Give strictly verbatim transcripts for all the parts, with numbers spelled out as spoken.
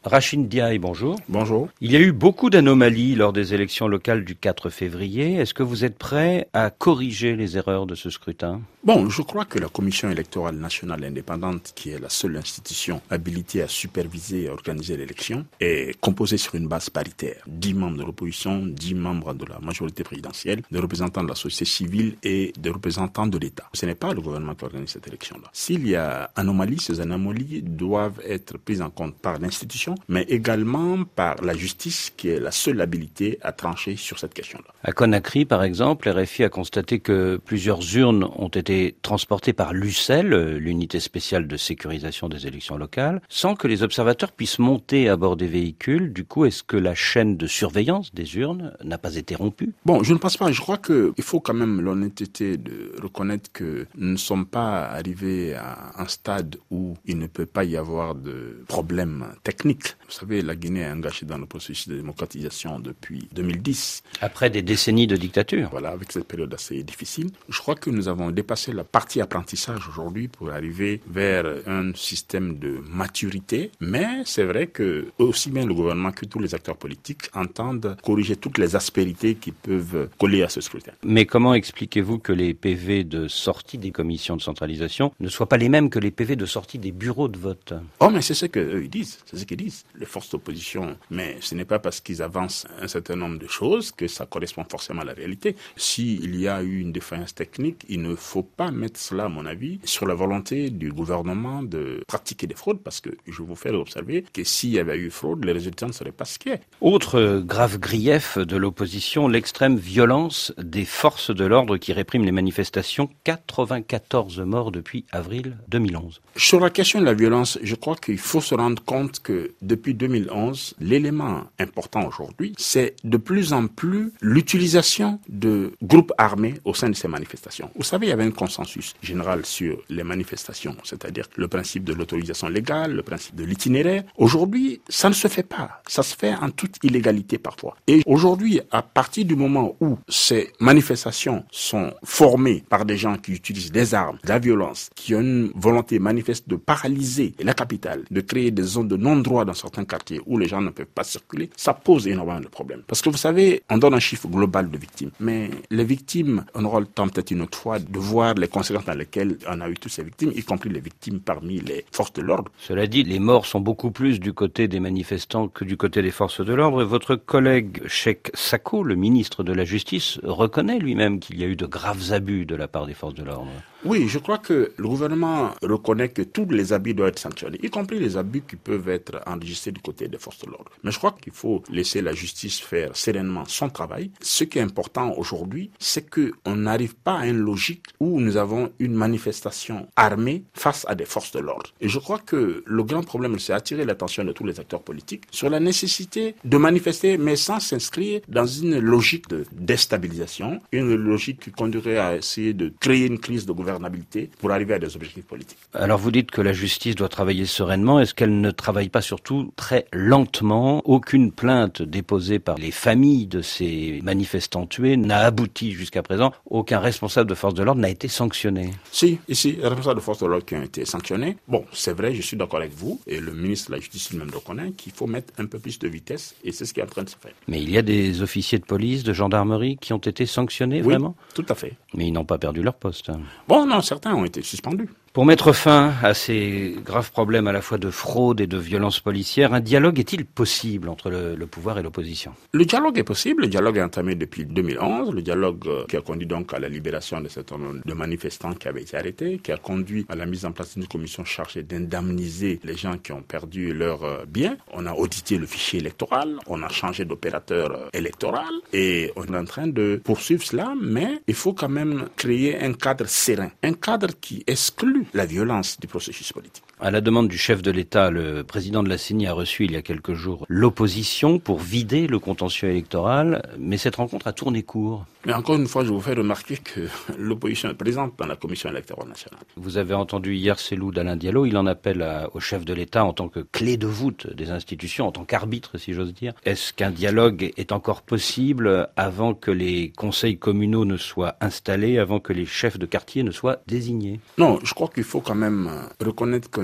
Rachid Diaye, bonjour. Bonjour. Il y a eu beaucoup d'anomalies lors des élections locales du quatre février. Est-ce que vous êtes prêt à corriger les erreurs de ce scrutin ? Bon, je crois que la Commission électorale nationale indépendante, qui est la seule institution habilitée à superviser et à organiser l'élection, est composée sur une base paritaire. Dix membres de l'opposition, dix membres de la majorité présidentielle, des représentants de la société civile et des représentants de l'État. Ce n'est pas le gouvernement qui organise cette élection-là. S'il y a anomalies, ces anomalies doivent être prises en compte par l'institution, mais également par la justice, qui est la seule habilitée à trancher sur cette question-là. À Conakry, par exemple, R F I a constaté que plusieurs urnes ont été transportées par l'U C E L, l'unité spéciale de sécurisation des élections locales, sans que les observateurs puissent monter à bord des véhicules. Du coup, est-ce que la chaîne de surveillance des urnes n'a pas été rompue ? Bon, je ne pense pas. Je crois qu'il faut quand même l'honnêteté de reconnaître que nous ne sommes pas arrivés à un stade où il ne peut pas y avoir de problème technique. Vous savez, la Guinée est engagée dans le processus de démocratisation depuis deux mille dix. Après des décennies de dictature. Voilà, avec cette période assez difficile. Je crois que nous avons dépassé la partie apprentissage aujourd'hui pour arriver vers un système de maturité. Mais c'est vrai que aussi bien le gouvernement que tous les acteurs politiques entendent corriger toutes les aspérités qui peuvent coller à ce scrutin. Mais comment expliquez-vous que les P V de sortie des commissions de centralisation ne soient pas les mêmes que les P V de sortie des bureaux de vote ? Oh, mais c'est ce qu'eux ils disent. C'est ce qu'ils disent. Les forces d'opposition. Mais ce n'est pas parce qu'ils avancent un certain nombre de choses que ça correspond forcément à la réalité. S'il y a eu une défaillance technique, il ne faut pas mettre cela, à mon avis, sur la volonté du gouvernement de pratiquer des fraudes, parce que je vous fais observer que s'il y avait eu fraude, les résultats ne seraient pas ce qu'il y a. Autre grave grief de l'opposition, l'extrême violence des forces de l'ordre qui répriment les manifestations. quatre-vingt-quatorze morts depuis avril deux mille onze. Sur la question de la violence, je crois qu'il faut se rendre compte que depuis deux mille onze, l'élément important aujourd'hui, c'est de plus en plus l'utilisation de groupes armés au sein de ces manifestations. Vous savez, il y avait un consensus général sur les manifestations, c'est-à-dire le principe de l'autorisation légale, le principe de l'itinéraire. Aujourd'hui, ça ne se fait pas. Ça se fait en toute illégalité parfois. Et aujourd'hui, à partir du moment où ces manifestations sont formées par des gens qui utilisent des armes, de la violence, qui ont une volonté manifeste de paralyser la capitale, de créer des zones de non-droit dans certains quartiers où les gens ne peuvent pas circuler, ça pose énormément de problèmes. Parce que vous savez, on donne un chiffre global de victimes, mais les victimes, on aura le temps peut-être une autre fois de voir les conséquences dans lesquelles on a eu toutes ces victimes, y compris les victimes parmi les forces de l'ordre. Cela dit, les morts sont beaucoup plus du côté des manifestants que du côté des forces de l'ordre. Et votre collègue Cheikh Sako, le ministre de la Justice, reconnaît lui-même qu'il y a eu de graves abus de la part des forces de l'ordre. Oui, je crois que le gouvernement reconnaît que tous les abus doivent être sanctionnés, y compris les abus qui peuvent être enregistrés du côté des forces de l'ordre. Mais je crois qu'il faut laisser la justice faire sereinement son travail. Ce qui est important aujourd'hui, c'est qu'on n'arrive pas à une logique où nous avons une manifestation armée face à des forces de l'ordre. Et je crois que le grand problème, c'est attirer l'attention de tous les acteurs politiques sur la nécessité de manifester, mais sans s'inscrire dans une logique de déstabilisation, une logique qui conduirait à essayer de créer une crise de gouvernement pour arriver à des objectifs politiques. Alors vous dites que la justice doit travailler sereinement. Est-ce qu'elle ne travaille pas surtout très lentement ? Aucune plainte déposée par les familles de ces manifestants tués n'a abouti jusqu'à présent. Aucun responsable de force de l'ordre n'a été sanctionné. Si, ici, les responsables de force de l'ordre qui ont été sanctionnés. Bon, c'est vrai, je suis d'accord avec vous, et le ministre de la Justice lui-même reconnaît qu'il faut mettre un peu plus de vitesse, et c'est ce qui est en train de se faire. Mais il y a des officiers de police, de gendarmerie qui ont été sanctionnés, oui, vraiment ? Tout à fait. Mais ils n'ont pas perdu leur poste. Bon, non, certains ont été suspendus. Pour mettre fin à ces graves problèmes à la fois de fraude et de violence policière, un dialogue est-il possible entre le, le pouvoir et l'opposition ? Le dialogue est possible. Le dialogue est entamé depuis deux mille onze. Le dialogue euh, qui a conduit donc à la libération de certains nombre de manifestants qui avaient été arrêtés, qui a conduit à la mise en place d'une commission chargée d'indemniser les gens qui ont perdu leurs euh, biens. On a audité le fichier électoral, on a changé d'opérateur euh, électoral et on est en train de poursuivre cela, mais il faut quand même créer un cadre serein, un cadre qui exclut la violence du processus politique. À la demande du chef de l'État, le président de la C E N I a reçu il y a quelques jours l'opposition pour vider le contentieux électoral, mais cette rencontre a tourné court. Mais encore une fois, je vous fais remarquer que l'opposition est présente dans la Commission électorale nationale. Vous avez entendu hier Cellou d'Alain Diallo, il en appelle à, au chef de l'État en tant que clé de voûte des institutions, en tant qu'arbitre, si j'ose dire. Est-ce qu'un dialogue est encore possible avant que les conseils communaux ne soient installés, avant que les chefs de quartier ne soient désignés ? Non, je crois qu'il faut quand même reconnaître que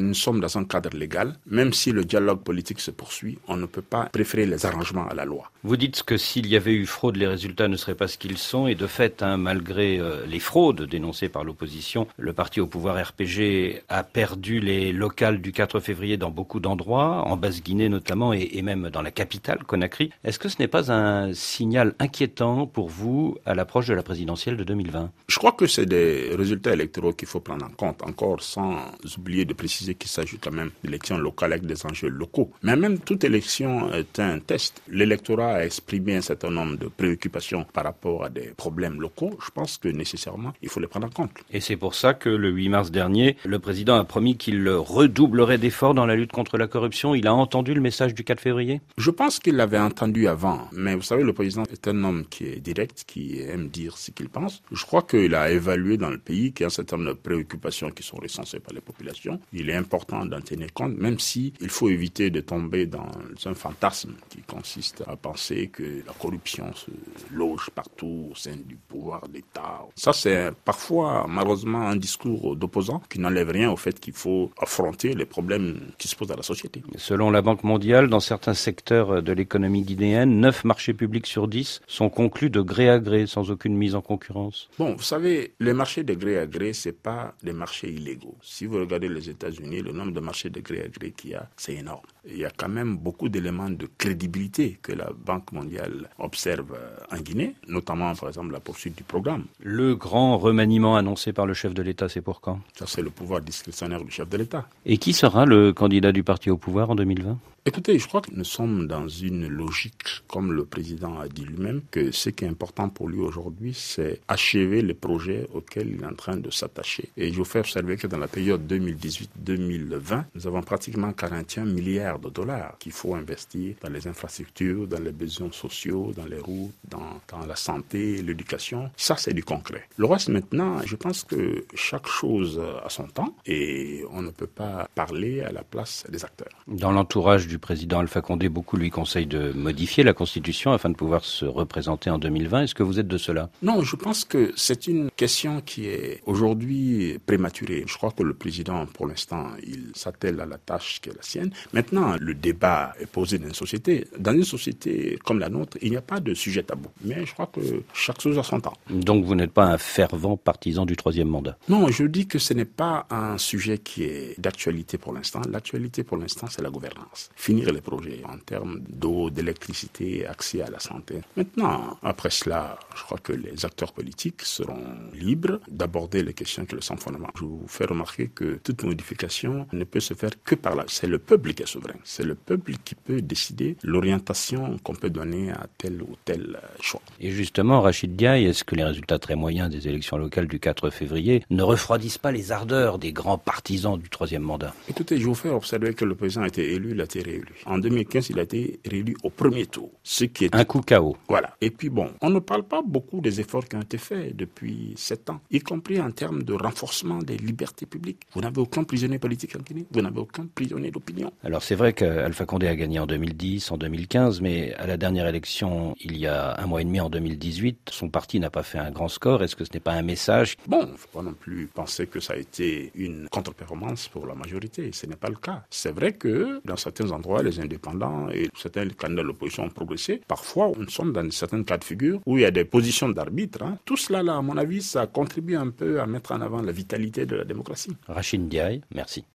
nous sommes dans un cadre légal, même si le dialogue politique se poursuit, on ne peut pas préférer les arrangements à la loi. Vous dites que s'il y avait eu fraude, les résultats ne seraient pas ce qu'ils sont. Et de fait, hein, malgré euh, les fraudes dénoncées par l'opposition, le parti au pouvoir R P G a perdu les locales du quatre février dans beaucoup d'endroits, en Basse-Guinée notamment, et, et même dans la capitale, Conakry. Est-ce que ce n'est pas un signal inquiétant pour vous à l'approche de la présidentielle de deux mille vingt? Je crois que c'est des résultats électoraux qu'il faut prendre en compte, encore sans oublier de préciser qu'il s'agit quand même d'élections locales avec des enjeux locaux. Mais même toute élection est un test. L'électorat a exprimé un certain nombre de préoccupations par rapport à des problèmes locaux. Je pense que nécessairement, il faut les prendre en compte. Et c'est pour ça que le huit mars dernier, le président a promis qu'il redoublerait d'efforts dans la lutte contre la corruption. Il a entendu le message du quatre février? Je pense qu'il l'avait entendu avant. Mais vous savez, le président est un homme qui est direct, qui aime dire ce qu'il pense. Je crois qu'il a évalué dans le pays qu'il y a un certain nombre de préoccupations qui sont recensées par les populations. Il est important d'en tenir compte, même si il faut éviter de tomber dans un fantasme qui consiste à penser que la corruption se loge partout au sein du pouvoir d'État. Ça, c'est parfois, malheureusement, un discours d'opposants qui n'enlève rien au fait qu'il faut affronter les problèmes qui se posent à la société. Selon la Banque mondiale, dans certains secteurs de l'économie guinéenne, neuf marchés publics sur dix sont conclus de gré à gré, sans aucune mise en concurrence. Bon, vous savez, les marchés de gré à gré, c'est pas des marchés illégaux. Si vous regardez les États-Unis, le nombre de marchés de gré à gré qu'il y a, c'est énorme. Il y a quand même beaucoup d'éléments de crédibilité que la Banque mondiale observe en Guinée, notamment par exemple la poursuite du programme. Le grand remaniement annoncé par le chef de l'État, c'est pour quand? Ça, c'est le pouvoir discrétionnaire du chef de l'État. Et qui sera le candidat du parti au pouvoir en deux mille vingt? Écoutez, je crois que nous sommes dans une logique, comme le président a dit lui-même, que ce qui est important pour lui aujourd'hui, c'est achever les projets auxquels il est en train de s'attacher. Et je vous fais observer que dans la période deux mille dix-huit deux mille vingt, nous avons pratiquement quarante et un milliards de dollars qu'il faut investir dans les infrastructures, dans les besoins sociaux, dans les routes, dans, dans la santé, l'éducation. Ça, c'est du concret. Le reste, maintenant, je pense que chaque chose a son temps et on ne peut pas parler à la place des acteurs. Dans l'entourage du président Alpha Condé, beaucoup lui conseillent de modifier la Constitution afin de pouvoir se représenter en deux mille vingt. Est-ce que vous êtes de cela? Non, je pense que c'est une question qui est aujourd'hui prématurée. Je crois que le président, pour l'instant, il s'attelle à la tâche qui est la sienne. Maintenant, le débat est posé dans une société. Dans une société comme la nôtre, il n'y a pas de sujet tabou. Mais je crois que chaque chose a son temps. Donc vous n'êtes pas un fervent partisan du troisième mandat? Non, je dis que ce n'est pas un sujet qui est d'actualité pour l'instant. L'actualité pour l'instant, c'est la gouvernance. Finir les projets en termes d'eau, d'électricité, accès à la santé. Maintenant, après cela, je crois que les acteurs politiques seront libres d'aborder les questions qui leur sont fondamentales. Je vous fais remarquer que toute modification ne peut se faire que par là. C'est le peuple qui est souverain. C'est le peuple qui peut décider l'orientation qu'on peut donner à tel ou tel choix. Et justement, Rachid Diaye, est-ce que les résultats très moyens des élections locales du quatre février ne refroidissent pas les ardeurs des grands partisans du troisième mandat? Écoutez, je vous fais observer que le président a été élu, il a été réélu. En deux mille quinze, il a été réélu au premier tour. Ce qui est un coup K O. Voilà. Et puis bon, on ne parle pas beaucoup des efforts qui ont été faits depuis sept ans, y compris en termes de renforcement des libertés publiques. Vous n'avez aucun prisonnier politique en Guinée, vous n'avez aucun prisonnier d'opinion. Alors c'est vrai qu'Alpha Condé a gagné en deux mille dix, en deux mille quinze, mais à la dernière élection, il y a un mois et demi, en deux mille dix-huit, son parti n'a pas fait un grand score. Est-ce que ce n'est pas un message? Bon, il ne faut pas non plus penser que ça a été une contre-performance pour la majorité. Ce n'est pas le cas. C'est vrai que dans certains endroits, les indépendants et certains candidats de l'opposition ont progressé. Parfois, nous sommes dans certains cas de figure où il y a des positions d'arbitre. Hein. Tout cela, là, à mon avis, ça contribue un peu à mettre en avant la vitalité de la démocratie. Rachid Diaye, merci.